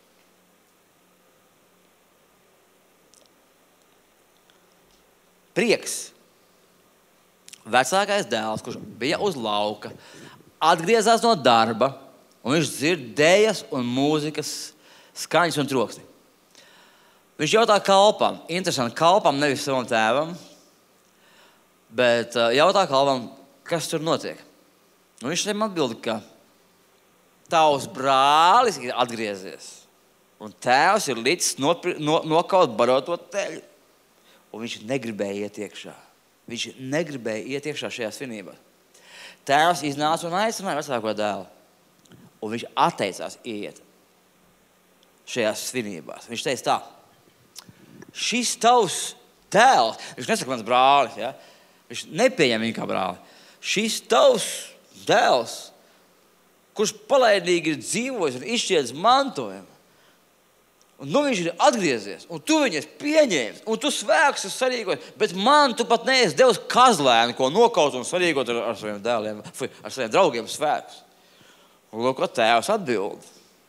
Prieks. Vecākais dēls, kurš bija uz lauka, atgriezās no darba, un viņš dzird dējas un mūzikas skaņas un troksni. Viņš jautā kalpam, interesanti, kalpam nevis savam tēvam, bet jautā kalpam, kas tur notiek. Un viņš viņam atbild, ka tavs brālis ir atgriezies, un tēvs ir līdz nopri, no, nokaut baroto teļu. Un viņš negribēja iet iekšā. Viņš negribēja iet iekšā šajā svinībā. Tēvs iznāca un aicināja vecāko dēlu. Un viņš atteicās iet šajās svinībās. Viņš teica tā, šis tavs dēls, viņš nesaka mans brālis, ja? Viņš nepieņem viņu kā brāli. Šis tavs dēls, kurš palaidīgi ir dzīvojis un izšķiedis mantojumu, un nu viņš ir atgriezies, un tu viņas pieņēmis, un tu svēks esi sarīkojis, bet man tu pat neesi devis kazlēnu, ko nokaut un sarīkot ar, ar saviem dēliem, ar saviem draugiem svēkus. Un lūk, ko tēvs atbild.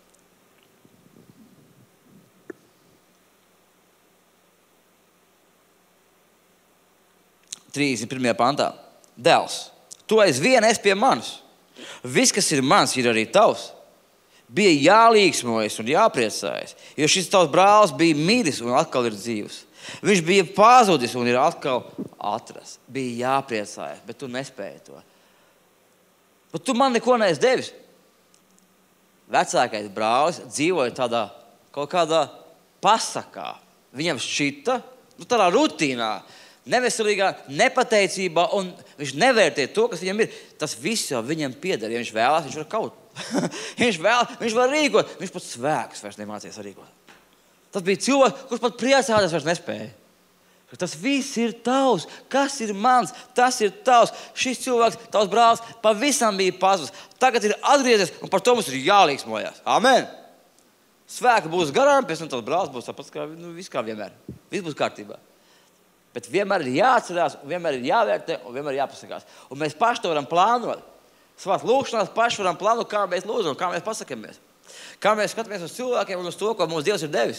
trīsdesmit pirmajā pantā. Dēls, tu aizvien esi pie manis. Viss, kas ir mans, ir arī tavs. Bija jālīgsmojas un jāpriecājas, jo šis tavs brālis bija miris un atkal ir dzīvs. Viņš bija pazudis un ir atkal atrasts. Bija jāpriecājas, bet tu nespēji to. Bet tu man neko neesi devis. Vecākais brālis dzīvoja tādā kaut kādā pasakā. Viņam šķita, nu tādā rutīnā, neveselīgā nepateicībā, un viņš nevērtē to, kas viņam ir. Tas viss jau viņam pieder. Ja viņš vēlās, viņš var kaut. viņš, vēl, viņš var rīkot. Viņš pat svēkus vairs nemācījās rīkot. Tas bija cilvēks, kurš pat priecājās vairs nespēja. Tas viss ir tavs. Kas ir mans? Tas ir tavs. Šis cilvēks, tavs brālis, pavisam bija pazudis. Tagad ir atgriezies, un par to mums ir jālīgsmojās. Amen! Svēki būs garām, pēc tam tavs brālis būs tāpats kā, nu, viss kā vienmēr. Viss būs kārtībā. Bet vienmēr ir jāatcerās, un vienmēr ir jāvērtē, un vienmēr ir jāpasakās. Un mēs paši to varam plānot. Savās lūkšanās paši varam plānot, kā mēs lūdzam, kā mēs pasakamies. Kā mēs skatāmies uz cilvēkiem un uz to, ko mums Dievs ir devis.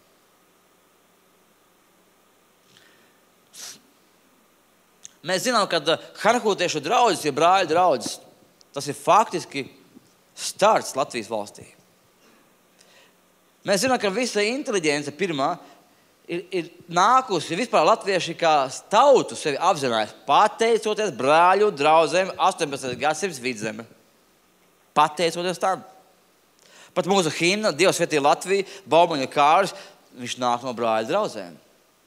Mēs zinām, ka harhūtiešu draudzes ir brāļu draudzes. Tas ir faktiski starts Latvijas valstī. Mēs zinām, ka visa inteliģence pirmā Ir, ir nākusi vispār latvieši kā tautu sevi apzinājis, pateicoties brāļu draudzēm astoņpadsmitais gadsimts vidzeme. Pateicoties tam. Pat mūsu himna, Dievs svētī Latviju, Baumaņa Kāris, viņš nāk no brāļu draudzēm.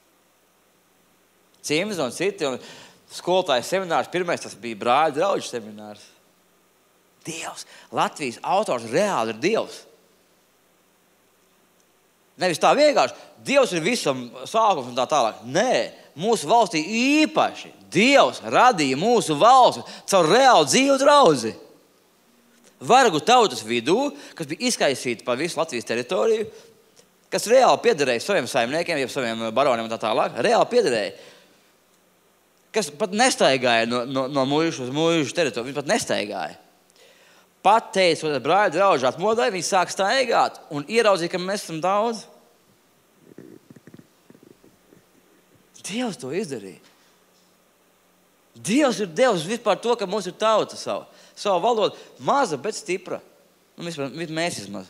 Cims un citi, un skolotājs seminārs, pirmais tas bija brāļu draugu seminārs. Dievs, Latvijas autors reāli ir Dievs. Nevis tā vienkārši, Dievs ir visam sākums un tā tālāk. Nē, mūsu valstī īpaši Dievs radīja mūsu valsti caur reālu dzīvu draudzi. Vargu tautas vidū, kas bija izkaisīta pa visu Latvijas teritoriju, kas reāli piederēja saviem saimniekiem, jeb saviem baroniem un tā tālāk, reāli piederēja. Kas pat nestaigāja no, no, no muižu uz muižu teritoriju, viņi pat nestaigāja. Pateicoties brāļu draugu atmodai, viņi sāk staigāt un ieraudzīja, ka mēs esam daudz. Dievs to izdarīja. Dievs ir Dievs vispār to, ka mums ir tauta savu, savu valodu. Maza, bet stipra. Nu, vispār, mēs vismaz.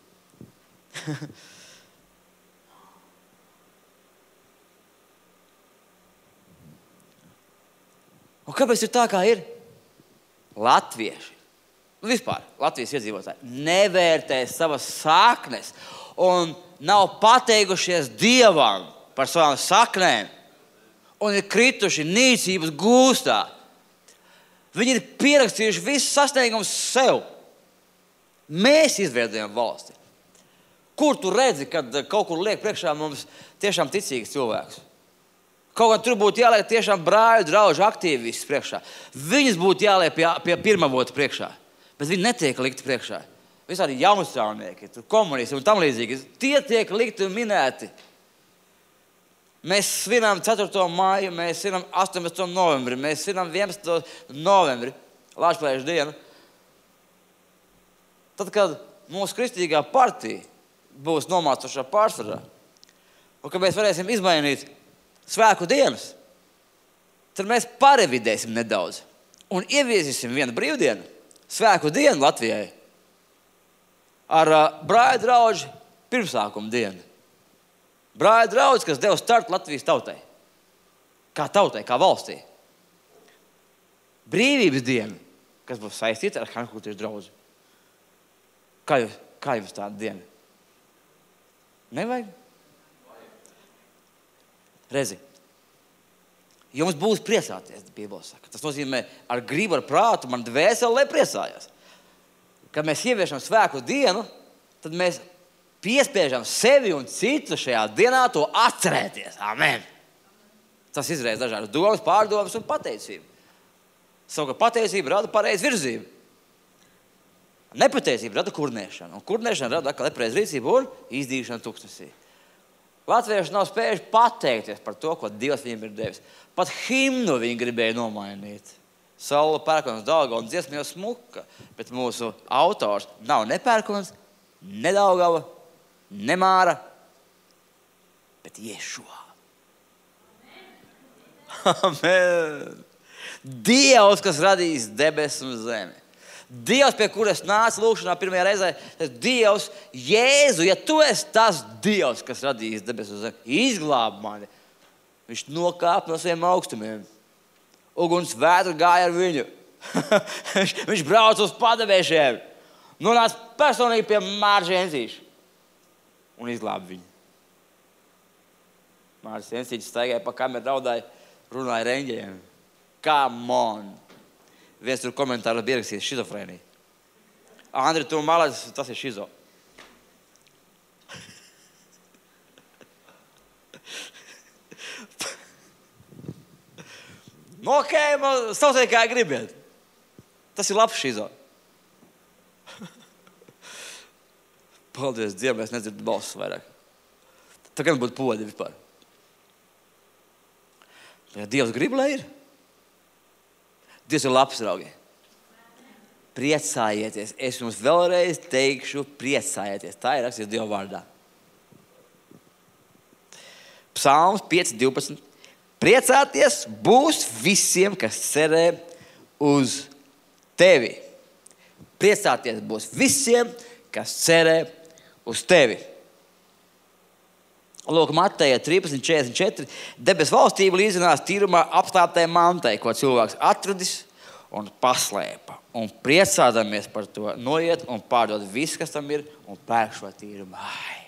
Un kāpēc ir tā, kā ir? Latvieši. Nu, vispār Latvijas iedzīvotāji nevērtē savas saknes un nav pateikušies Dievam par savām saknēm un ir krituši nīcības gūstā. Viņi ir pierakstījuši visus sasniegumus sev. Mēs izveidojam valsti. Kur tu redzi, kad kaut kur liek priekšā mums tiešām ticīgs cilvēks? Kaut gan tur būtu jāliek tiešām brāļu draugu aktīvisti priekšā. Viņus būtu jāliek pie, pie pirmavotu priekšā. Bet viņi netiek likti priekšā. Visādi jaunstrāvnieki, komunisti un tam līdzīgi. Tie tiek likti un minēti. Mēs svinām ceturto māju, mēs svinām astoņpadsmito novembri, mēs svinām vienpadsmito novembri, Lāčplēša dienu. Tad, kad mūsu kristīgā partija būs nomācošā pārsvarā, un kad mēs varēsim izmainīt svēku dienas, tad mēs parevidēsim nedaudz un ieviesīsim vienu brīvdienu, svēku dienu Latvijai, ar uh, brāļu draugu pirmsākumu dienu. Brāļu draugs, kas deva startu Latvijas tautai. Kā tautai, kā valstī. Brīvības diena, kas būs saistīta ar Hankultūras draugu. Kā, jūs, kā jums tāda diena? Nevajag? Redzi, jums būs priecāties, Bībele saka. Tas nozīmē, ar gribu, ar prātu, man dvēseli, lai priecājās. Kad mēs ieviešam svēku dienu, tad mēs piespiežam sevi un citu šajā dienā to atcerēties. Amen. Tas izraisa dažādas domas, pārdomas un pateicību. Savukārt pateicība rada pareizu virzību. Nepateicība rada kurnēšanu. Un kurnēšana rada atkal nepareizu rīcību un izdīšanu tuksnesī. Latvieši nav spējuši pateikties par to, ko Dievs viņiem ir devis. Pat himnu viņi gribēja nomainīt. Saula pērkons, Daugava un dziesma jau smuka, bet mūsu autors nav ne pērkons, ne Daugava, ne Māra, bet Ješua. Amen. Dievs, kas radījis debesis un zemi. Dievs, pie kuras nāca lūkšanā pirmajā reizē, tas Dievs, Jēzu, ja tu esi tas Dievs, kas radījis debesis un zemi, izglāb mani. Viņš nokāpa no saviem augstumiem. Uguns vētra gāja ar viņu. viņš, viņš brauca uz padavēšiem. Nonāca personīgi pie Mārģa Ensīša un izglāba viņu. Mārģis Ensīšs staigāja pa kameru, raudāja, runāja reņģiem. Come on! Viens tur komentāros bija rakstījis šizofrēnija. Andri, tu malāc, tas ir šizo. Nu, ok, man sauciet, kā gribiet. Tas ir labs šizo. Paldies Dievam, es nedzirdu balsis vairāk. Tā gan būtu podi vispār. Ja Dievs grib, lai ir. Dievs ir labs, draugi. Priecājieties. Es jums vēlreiz teikšu, priecājieties. Tā ir rakstīts Dieva vārdā. Psalms pieci divpadsmit. Priecāties būs visiem, kas cerē uz tevi. Priecāties būs visiem, kas cerē uz tevi. Lūk, Mateja trīspadsmit četrdesmit četri. Debes valstība līdzinās tīrumā apstātai mantai, ko cilvēks atradis un paslēpa. Un priecādamies par to noiet un pārdod visu, kas tam ir, un pērk šo tīrumu. Ai.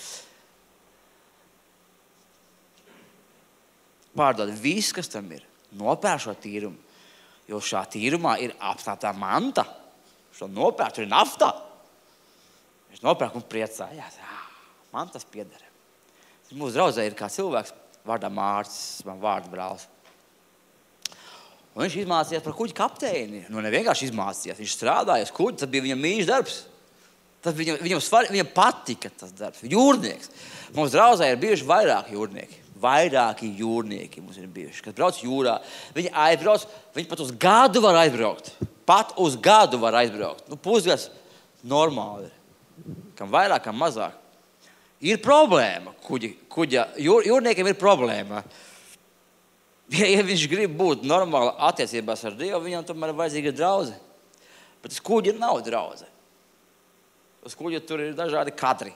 Pārdod visu, kas tam ir. Nopērk šo tīrumu. Jo šā tīrumā ir apstātā manta. Šo nopērk, tur ir naftā. Viņš nopērk un priecājās. Jā, man tas pieder. Mūsu draudzē ir kā cilvēks, vārdā Mārcis, man vārds brālis. Un viņš izmācījās par kuģi kapteini. Nu, nevienkārši izmācījās, viņš strādāja uz kuģi, tas bija viņam mīļš darbs. Tas viņam, viņam, svar, viņam patika tas darbs, jūrnieks. Mūsu draudzē ir bijuši vairāki jūrnieki. Vairāki jūrnieki mums ir bijuši, kas brauc jūrā. Viņi aizbrauc, viņi pat uz gadu var aizbraukt. Pat uz gadu var aizbraukt. Nu, pusgads normāli ir. Kam vairāk, kam mazāk. Ir problēma. Kuģi, kuģa, jūr, jūrniekiem ir problēma. Ja, ja viņš grib būt normāli attiecībās ar Dievu, viņam tomēr ir vajadzīga draudze. Bet uz kuģa nav draudze. Uz kuģa tur ir dažādi kadri.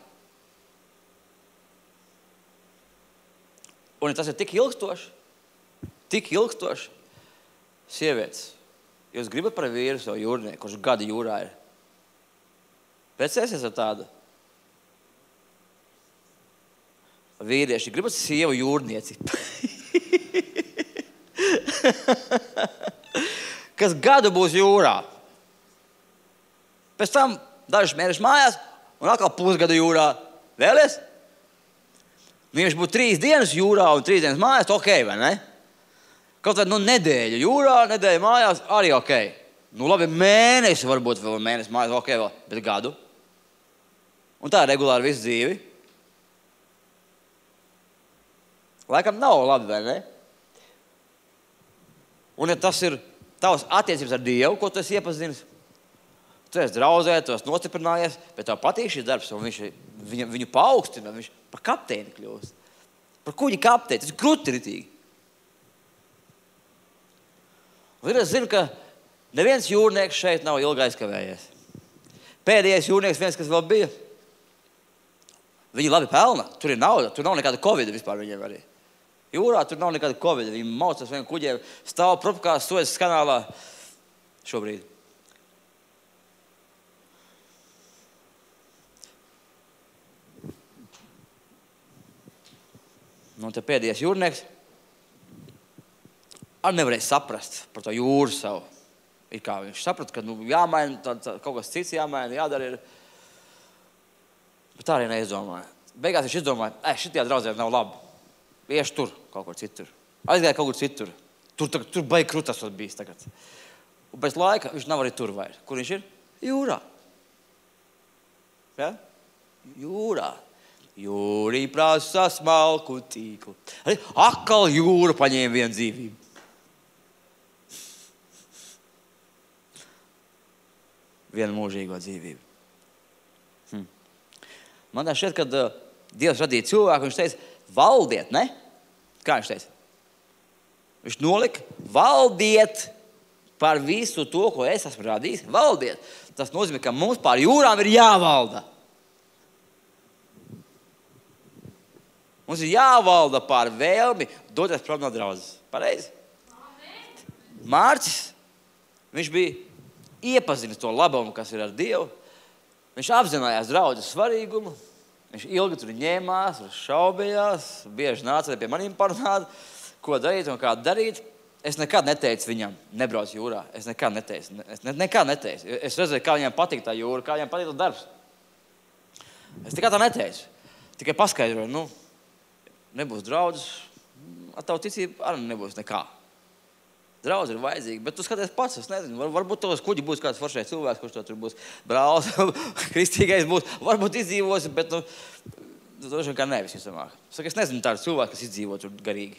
Un tas ir tik ilgstoši, tik ilgstoši. Sievietes, jūs gribat par vīru savu jūrnieku, kurš gadi jūrā ir? Precēsies ar tādu? Vīrieši, gribat sievu jūrnieci? Kas gadu būs jūrā. Pēc tam dažus mēnešus mājās un atkal pusgadu jūrā. Vēlies? Nu, ja viņš būtu trīs dienas jūrā un trīs dienas mājās, ok, vai ne? Kaut vai nu nedēļa jūrā, nedēļa mājās, arī ok. Nu labi, mēnesi varbūt vēl mēnesi mājās, ok, vēl, bet gadu. Un tā ir regulāri visu dzīvi. Laikam nav labi, vai ne? Un ja tas ir tavs attiecības ar Dievu, ko tu esi iepazinis, tu esi draudzē, tu esi nostiprinājies, bet tev patīk šis darbs, un viņš viņu, viņu paaugstina, viņš par kapteini kļūst. Par kuģi kapteini, tas ir kruti ritīgi. Un es zinu, ka neviens jūrnieks šeit nav ilgi aizkavējies. Pēdējais jūrnieks, viens, kas vēl bija, viņi labi pelna, tur ir nauda, tur nav nekāda covida vispār viņiem arī. Jūrā tur nav nekāda covida, viņi maucas vienam kuģiem, stāv propkā Suezes kanālā šobrīd. Nu, te pēdējais jūrnieks arī nevarēja saprast par to jūru savu. Ir kā viņš saprata, ka nu, jāmaina, tā, tā, kaut kas cits jāmaina, jādara ir. Bet tā arī neizdomāja. Beigās viņš izdomāja, ej, šitajā draudzē nav labi. Iešu tur, kaut kur citur. Aizgāja kaut kur citur. Tur, tur, tur baigi krutas bijis tagad. Un pēc laika viņš nav arī tur vairs. Kur viņš ir? Jūrā. Ja? Jūrā. Jūrī prasa smalku tīklu. Arī akal jūra paņēma vienu dzīvību. Vienu mūžīgo dzīvību. Hm. Man tā šķiet, kad uh, Dievs radīja cilvēku, viņš teica, valdiet, ne? Kā viņš teica? Viņš nolika, valdiet par visu to, ko es esmu radījis. Valdiet. Tas nozīmē, ka mums pār jūrām ir jāvalda. Mums ir jāvalda pār vēlmi doties prom no draudzes. Pareizi? Mārcis, viņš bija iepazinis to labumu, kas ir ar Dievu. Viņš apzinājās draudzes svarīgumu. Viņš ilgi tur ņēmās, šaubījās, bieži nāca pie maniem parunāt, ko darīt un kā darīt. Es nekad neteicu viņam, nebrauc jūrā. Es nekad neteicu. Es ne, nekad neteicu. Es redzēju, kā viņam patīk tā jūra, kā viņam patīk tā darbs. Es tikai tā neteicu. Tikai paskaidroju, nu, nebūs draudzes, ar tavu ticību arī nebūs nekā. Draudz ir vajadzīga, bet tu skaties pats, es nezinu, var, varbūt tavas kuģi būs kāds foršais cilvēks, kurš to tur būs brālis, kristīgais būs, varbūt izdzīvosi, bet nu, tu droši kā nevis visam. Saka, es nezinu tādu cilvēku, kas izdzīvo tur garīgi.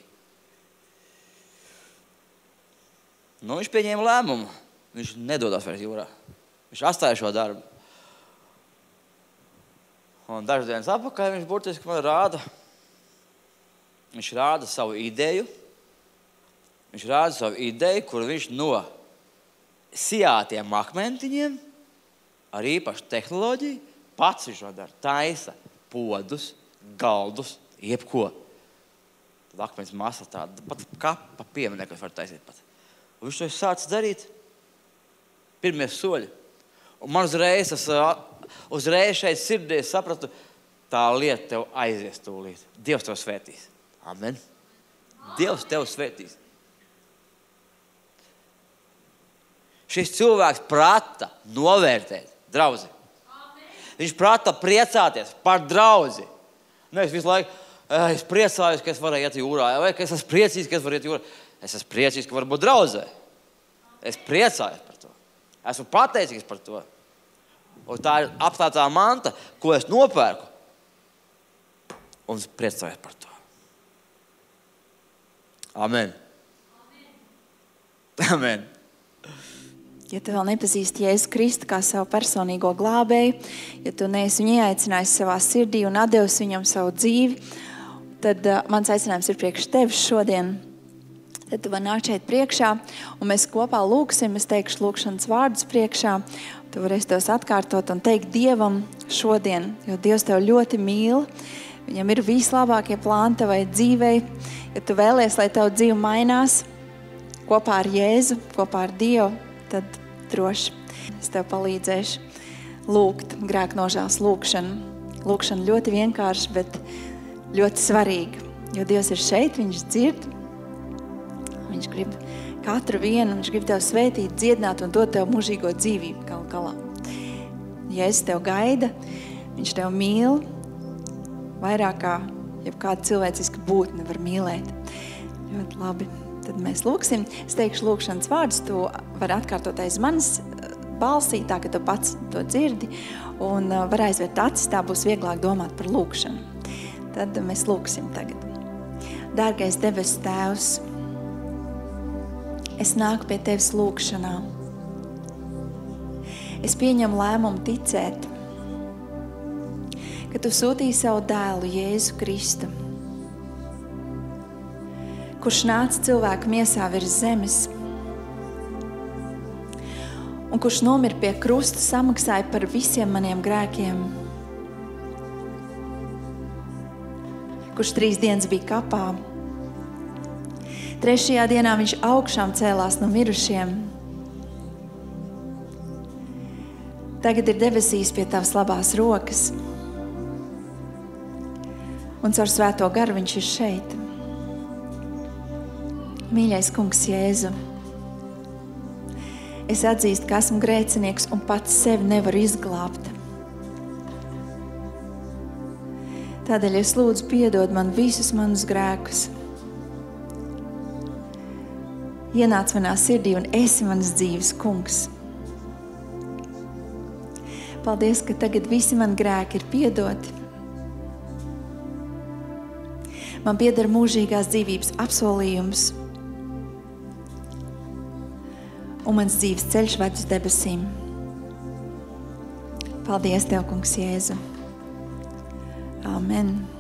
Nu, viņš pieņēma lēmumu, viņš nedodās vairs jūrā. Viņš atstāja šo darbu. Un dažas dienas apakaļ viņš burtiski man rāda, viņš rāda savu ideju, Viņš rāda savu ideju, kur viņš no sijātiem akmentiņiem ar īpašu tehnoloģiju pats viņš to dara. Taisa podus, galdus, jebko. Tad akmens masa tāda, pat kapa pieminekļus var taisīt pat. Un viņš to sācis darīt. Pirmie soļi. Un man uzreiz, es, uzreiz šeit sirdī sapratu, tā lieta tev aizies tūlīt. Dievs tev svētīs. Amen. Dievs tev svētīs. Šis cilvēks prata novērtēt draudzi. Viņš prata priecāties par draudzi. Ne, es visu laiku, es priecājos, ka es varu iet jūrā, vai ka es esmu priecīgs, ka es varu iet jūrā. Es esmu priecīgs, ka varu būt draudzē. Es priecājos par to. Esmu pateicīgs par to. Un tā ir apstātā manta, ko es nopērku. Un es priecājos par to. Amen. Amen. Amen. Ja tu vēl nepazīsti Jēzu Kristu kā savu personīgo glābēju, ja tu neesi viņu ieaicinājis savā sirdī un atdevis viņam savu dzīvi, tad uh, mans aicinājums ir priekš tevis šodien. Tad tu vari nākt šeit priekšā, un mēs kopā lūksim, es teikšu lūkšanas vārdus priekšā. Tu varēsi tos atkārtot un teikt Dievam šodien, jo Dievs tev ļoti mīl. Viņam ir vislabākie plāni tavai dzīvei. Ja tu vēlies, lai tavu dzīve mainās kopā ar Jēzu, kopā ar Dievu, tad droši es tev palīdzēšu lūgt grēku nožēlas lūkšanu. Lūkšana ļoti vienkārši, bet ļoti svarīga. Jo Dievs ir šeit, viņš dzird. Viņš grib katru vienu, viņš grib tev svētīt, dziedināt un dot tev mūžīgo dzīvību galu galā. Jēzus tev gaida, viņš tev mīl vairāk kā jebkāda cilvēciska būtne var mīlēt. Ļoti labi. Tad mēs lūksim. Es teikšu lūkšanas vārdus, tu vari atkārtot aiz manis balsī, tā ka tu pats to dzirdi, un var aizvērt acis, tā būs vieglāk domāt par lūkšanu. Tad mēs lūksim tagad. Dārgais debesu Tēvs, es nāku pie Tevis lūkšanā. Es pieņemu lēmumu ticēt, ka Tu sūtīji savu dēlu Jēzu Kristu, kurš nāca cilvēku miesā virs zemes un kurš nomira pie krusta, samaksāja par visiem maniem grēkiem, kurš trīs dienas bija kapā. Trešajā dienā viņš augšām cēlās no mirušiem. Tagad ir debesīs pie Tavas labās rokas. Un caur Svēto garu viņš ir šeit. Mīļais Kungs Jēzu, es atzīstu, ka esmu grēcinieks un pats sevi nevaru izglābt. Tādēļ es lūdzu piedod man visus manus grēkus. Ienāc manā sirdī un esi manas dzīves Kungs. Paldies, ka tagad visi mani grēki ir piedoti. Man pieder mūžīgās dzīvības apsolījums. Un mans dzīves ceļš ved uz debesīm. Paldies Tev, Kungs Jēzu. Amen.